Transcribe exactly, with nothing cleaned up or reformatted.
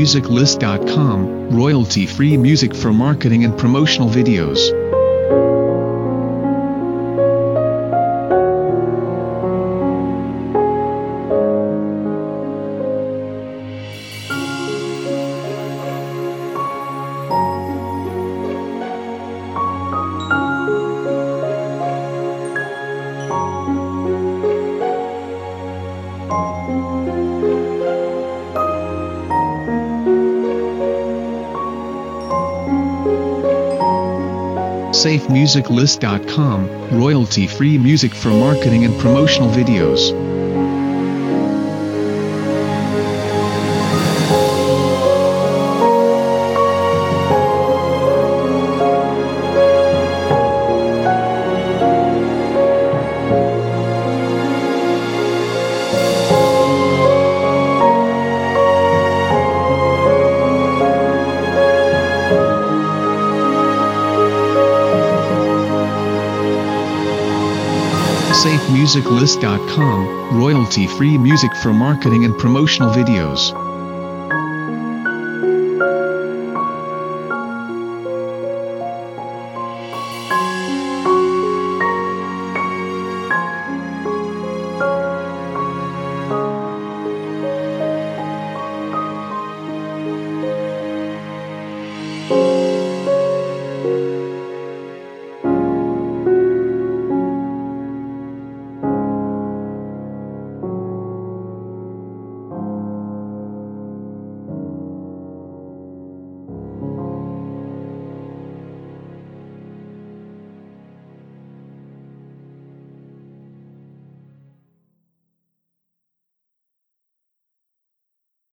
music list dot com, royalty-free music for marketing and promotional videos. safe music list dot com, royalty-free music for marketing and promotional videos. safe music list dot com, royalty-free music for marketing and promotional videos.